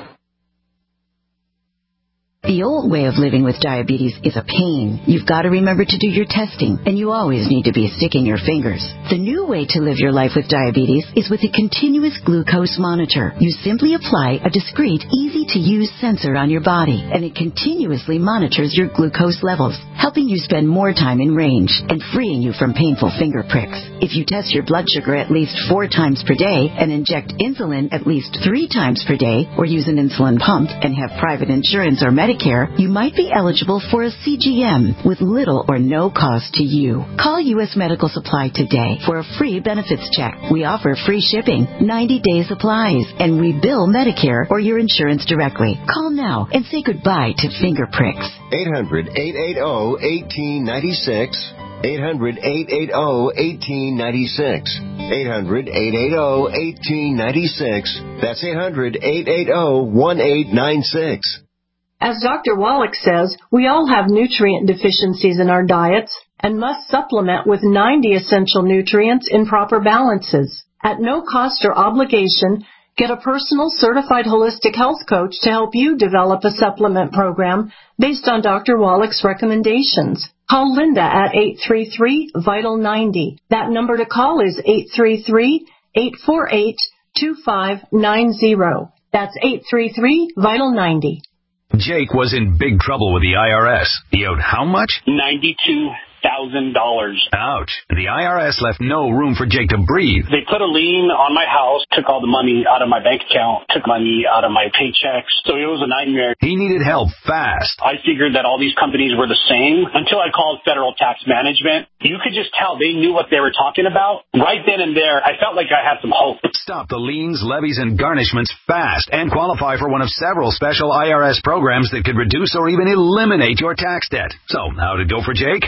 The old way of living with diabetes is a pain. You've got to remember to do your testing, and you always need to be sticking your fingers. The new way to live your life with diabetes is with a continuous glucose monitor. You simply apply a discreet, easy-to-use sensor on your body, and it continuously monitors your glucose levels, helping you spend more time in range and freeing you from painful finger pricks. If you test your blood sugar at least four times per day and inject insulin at least three times per day, or use an insulin pump and have private insurance or Medicare, you might be eligible for a C G M with little or no cost to you. Call U S Medical Supply today for a free benefits check. We offer free shipping, ninety-day supplies, and we bill Medicare or your insurance directly. Call now and say goodbye to finger pricks. eight hundred, eight eight zero, one eight nine six. eight hundred, eight eight zero, one eight nine six. eight hundred, eight eight zero, one eight nine six. That's eight hundred, eight eight zero, one eight nine six. As Doctor Wallach says, we all have nutrient deficiencies in our diets and must supplement with ninety essential nutrients in proper balances. At no cost or obligation, get a personal certified holistic health coach to help you develop a supplement program based on Doctor Wallach's recommendations. Call Linda at eight three three, vital ninety. That number to call is eight three three, eight four eight, two five nine zero. That's eight three three, vital ninety. Jake was in big trouble with the I R S. He owed how much? ninety-two thousand dollars. Ouch. The I R S left no room for Jake to breathe. They put a lien on my house, took all the money out of my bank account, took money out of my paychecks. So it was a nightmare. He needed help fast. I figured that all these companies were the same until I called Federal Tax Management. You could just tell they knew what they were talking about. Right then and there, I felt like I had some hope. Stop the liens, levies, and garnishments fast and qualify for one of several special I R S programs that could reduce or even eliminate your tax debt. So, how'd it go for Jake? The kid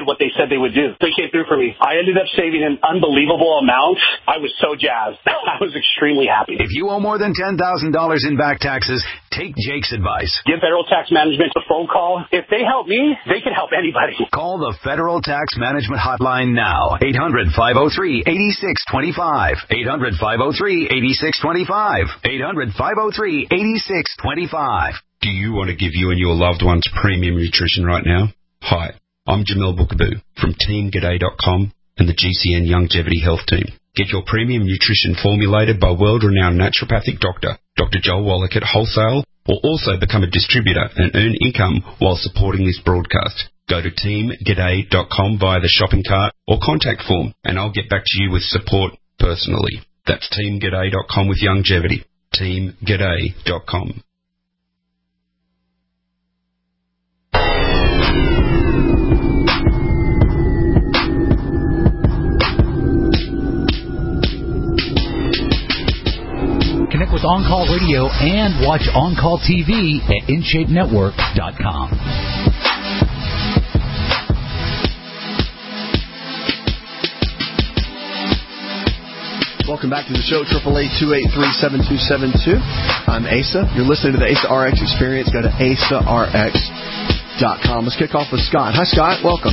did what they said they would do. They came through for me. I ended up saving an unbelievable amount. I was so jazzed. I was extremely happy. If you owe more than ten thousand dollars in back taxes, take Jake's advice. Give Federal Tax Management a phone call. If they help me, they can help anybody. Call the Federal Tax Management Hotline now. eight hundred, five oh three, eight six two five. eight hundred, five oh three, eight six two five. eight hundred, five oh three, eight six two five. Do you want to give you and your loved ones premium nutrition right now? Hi, I'm Jamel Bookaboo from Team G'day dot com and the G C N Longevity Health Team. Get your premium nutrition formulated by world-renowned naturopathic doctor, Doctor Joel Wallach at wholesale, or also become a distributor and earn income while supporting this broadcast. Go to Team G'day dot com via the shopping cart or contact form, and I'll get back to you with support personally. That's Team G'day dot com with longevity. Team G'day dot com. Connect with On Call Radio and watch On Call T V at in shape network dot com. Welcome back to the show, eight eight eight, two eight three, seven two seven two. I'm Asa. You're listening to the Asa R X Experience. Go to asa r x dot com. Let's kick off with Scott. Hi, Scott. Welcome.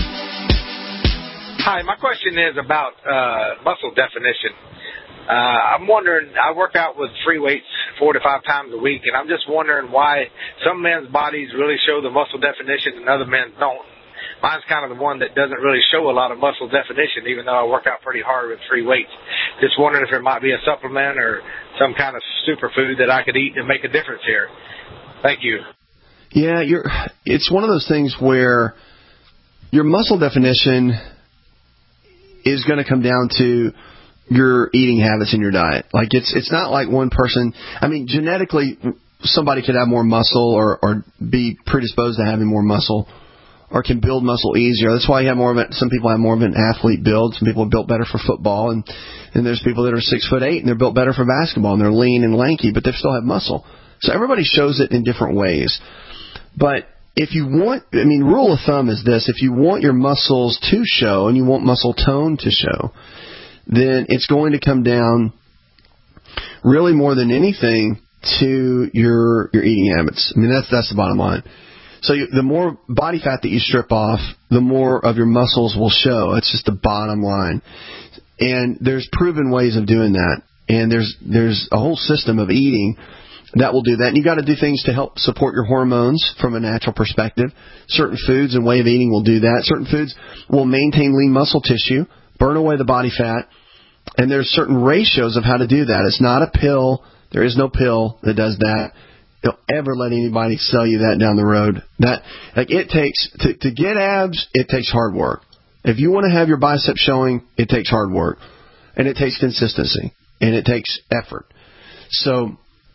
Hi. My question is about uh, muscle definition. Uh, I'm wondering, I work out with free weights four to five times a week, and I'm just wondering why some men's bodies really show the muscle definition and other men don't. Mine's kind of the one that doesn't really show a lot of muscle definition, even though I work out pretty hard with free weights. Just wondering if there might be a supplement or some kind of superfood that I could eat to make a difference here. Thank you. Yeah, you're. It's one of those things where your muscle definition is going to come down to your eating habits in your diet. Like it's it's not like one person. I mean, genetically, somebody could have more muscle or, or be predisposed to having more muscle, or can build muscle easier. That's why you have more of it. Some people have more of an athlete build. Some people are built better for football, and and there's people that are six foot eight and they're built better for basketball and they're lean and lanky, but they still have muscle. So everybody shows it in different ways. But if you want, I mean, rule of thumb is this: if you want your muscles to show and you want muscle tone to show, then it's going to come down really more than anything to your your eating habits. I mean, that's that's the bottom line. So you, the more body fat that you strip off, the more of your muscles will show. It's just the bottom line. And there's proven ways of doing that. And there's there's a whole system of eating that will do that. And you've got to do things to help support your hormones from a natural perspective. Certain foods and way of eating will do that. Certain foods will maintain lean muscle tissue, burn away the body fat. And there's certain ratios of how to do that. It's not a pill. There is no pill that does that. Don't ever let anybody sell you that down the road. That like it takes to, to get abs, it takes hard work. If you want to have your biceps showing, it takes hard work, and it takes consistency, and it takes effort. So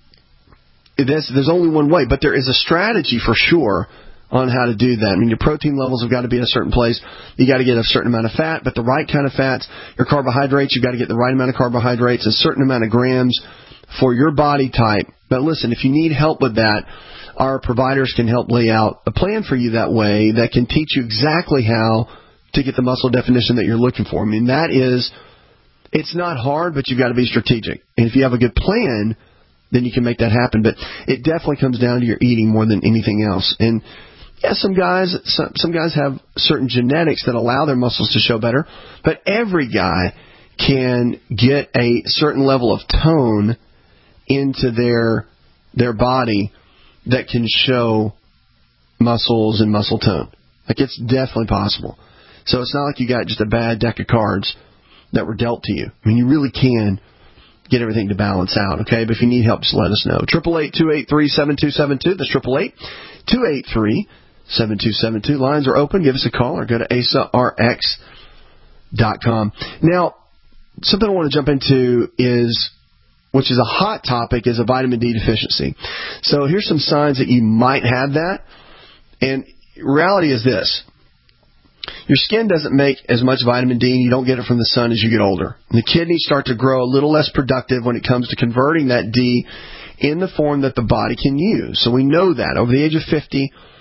there's, there's only one way, but there is a strategy for sure on how to do that. I mean, your protein levels have got to be in a certain place. You got to get a certain amount of fat, but the right kind of fats. Your carbohydrates, you've got to get the right amount of carbohydrates, a certain amount of grams for your body type. But listen, if you need help with that, our providers can help lay out a plan for you that way that can teach you exactly how to get the muscle definition that you're looking for. I mean, that is, it's not hard, but you've got to be strategic. And if you have a good plan, then you can make that happen. But it definitely comes down to your eating more than anything else. And yeah, some guys, some, some guys have certain genetics that allow their muscles to show better, but every guy can get a certain level of tone into their their body that can show muscles and muscle tone. Like, it's definitely possible. So it's not like you got just a bad deck of cards that were dealt to you. I mean, you really can get everything to balance out, okay? But if you need help, just let us know. eight eight eight, two eight three, seven two seven two. That's eight eight eight, two eight three, seven two seven two. Lines are open. Give us a call or go to asa r x dot com. Now, something I want to jump into is, which is a hot topic, is a vitamin D deficiency. So here's some signs that you might have that. And reality is this: your skin doesn't make as much vitamin D, and you don't get it from the sun as you get older. And the kidneys start to grow a little less productive when it comes to converting that D in the form that the body can use. So we know that. Over the age of fifty,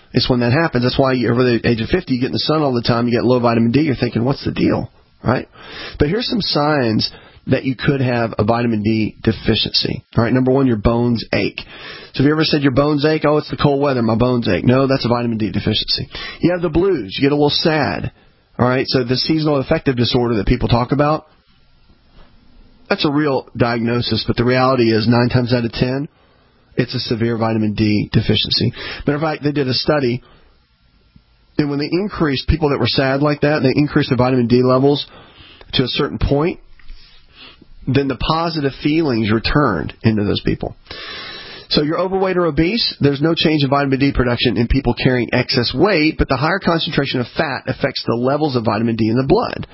It's when that happens. That's why you, over the age of fifty, you get in the sun all the time, you get low vitamin D, you're thinking, what's the deal, right? But here's some signs that you could have a vitamin D deficiency. All right, number one, your bones ache. So have you ever said your bones ache? Oh, it's the cold weather, my bones ache. No, that's a vitamin D deficiency. You have the blues. You get a little sad. All right, so the seasonal affective disorder that people talk about, that's a real diagnosis, but the reality is nine times out of ten, it's a severe vitamin D deficiency. Matter of fact, they did a study, and when they increased people that were sad like that, they increased the vitamin D levels to a certain point, then the positive feelings returned into those people. So you're overweight or obese, there's no change in vitamin D production in people carrying excess weight, but the higher concentration of fat affects the levels of vitamin D in the blood.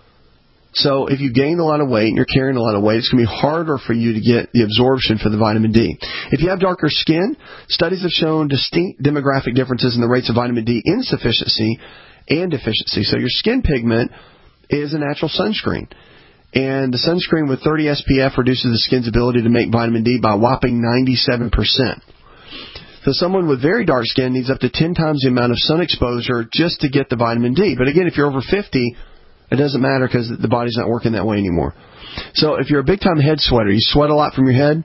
So if you gain a lot of weight and you're carrying a lot of weight, it's going to be harder for you to get the absorption for the vitamin D. If you have darker skin, studies have shown distinct demographic differences in the rates of vitamin D insufficiency and deficiency. So your skin pigment is a natural sunscreen. And the sunscreen with thirty S P F reduces the skin's ability to make vitamin D by a whopping ninety-seven percent. So someone with very dark skin needs up to ten times the amount of sun exposure just to get the vitamin D. But again, if you're over fifty, it doesn't matter because the body's not working that way anymore. So if you're a big-time head sweater, you sweat a lot from your head,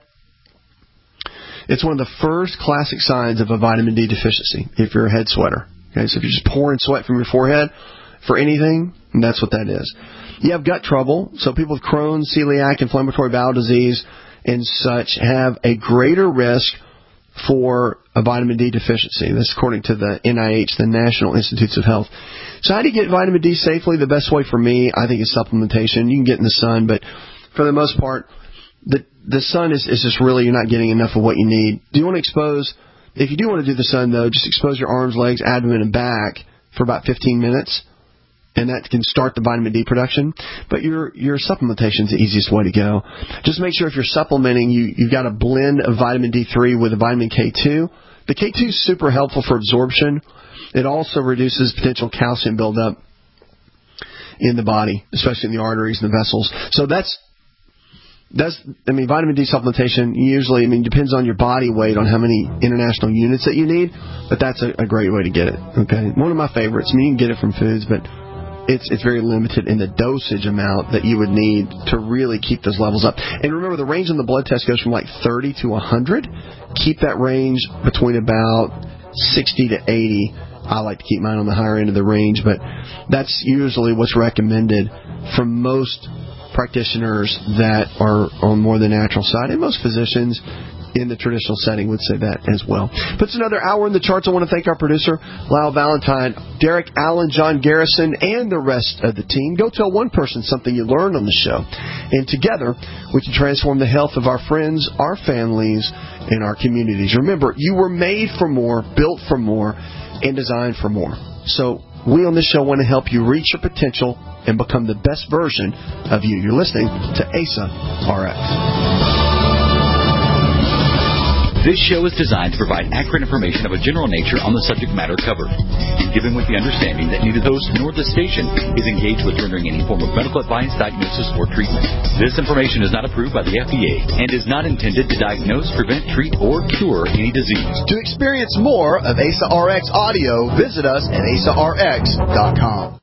it's one of the first classic signs of a vitamin D deficiency if you're a head sweater. Okay, so if you're just pouring sweat from your forehead for anything, that's what that is. You have gut trouble, so people with Crohn's, celiac, inflammatory bowel disease, and such have a greater risk for a vitamin D deficiency. That's according to the N I H, the National Institutes of Health. So how do you get vitamin D safely? The best way for me, I think, is supplementation. You can get in the sun, but for the most part, the the sun is, is just really, you're not getting enough of what you need. Do you want to expose, if you do want to do the sun, though, just expose your arms, legs, abdomen, and back for about fifteen minutes. And that can start the vitamin D production. But your your supplementation is the easiest way to go. Just make sure if you're supplementing, you, you've got a blend of vitamin D three with a vitamin K two. The K two is super helpful for absorption. It also reduces potential calcium buildup in the body, especially in the arteries and the vessels. So that's, that's I mean, vitamin D supplementation usually, I mean, depends on your body weight on how many international units that you need. But that's a, a great way to get it. Okay, one of my favorites. I mean, you can get it from foods, but It's it's very limited in the dosage amount that you would need to really keep those levels up. And remember, the range on the blood test goes from like thirty to one hundred. Keep that range between about sixty to eighty. I like to keep mine on the higher end of the range, but that's usually what's recommended from most practitioners that are on more the natural side, and most physicians in the traditional setting would say that as well. Puts another hour in the charts. I want to thank our producer, Lyle Valentine, Derek Allen, John Garrison, and the rest of the team. Go tell one person something you learned on the show. And together, we can transform the health of our friends, our families, and our communities. Remember, you were made for more, built for more, and designed for more. So we on this show want to help you reach your potential and become the best version of you. You're listening to A S A R X. This show is designed to provide accurate information of a general nature on the subject matter covered, and given with the understanding that neither the host nor the station is engaged with rendering any form of medical advice, diagnosis, or treatment. This information is not approved by the F D A and is not intended to diagnose, prevent, treat, or cure any disease. To experience more of A S A R X audio, visit us at A S A R X dot com.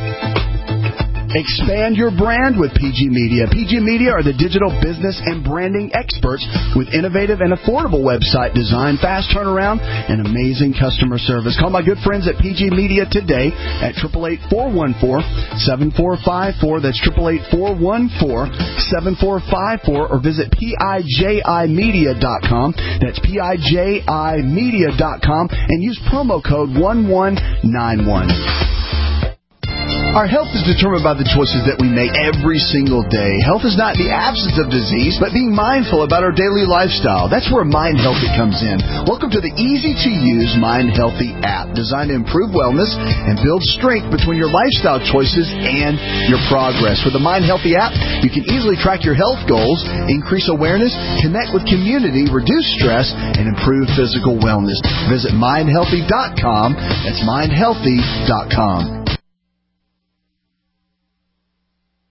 Expand your brand with P G Media. P G Media are the digital business and branding experts with innovative and affordable website design, fast turnaround, and amazing customer service. Call my good friends at P G Media today at eight eight eight, four one four, seven four five four. That's eight eight eight, four one four, seven four five four. Or visit P I J I media dot com. That's P I J I media dot com. And use promo code one one nine one. Our health is determined by the choices that we make every single day. Health is not the absence of disease, but being mindful about our daily lifestyle. That's where Mind Healthy comes in. Welcome to the easy-to-use Mind Healthy app, designed to improve wellness and build strength between your lifestyle choices and your progress. With the Mind Healthy app, you can easily track your health goals, increase awareness, connect with community, reduce stress, and improve physical wellness. Visit mind healthy dot com. That's mind healthy dot com.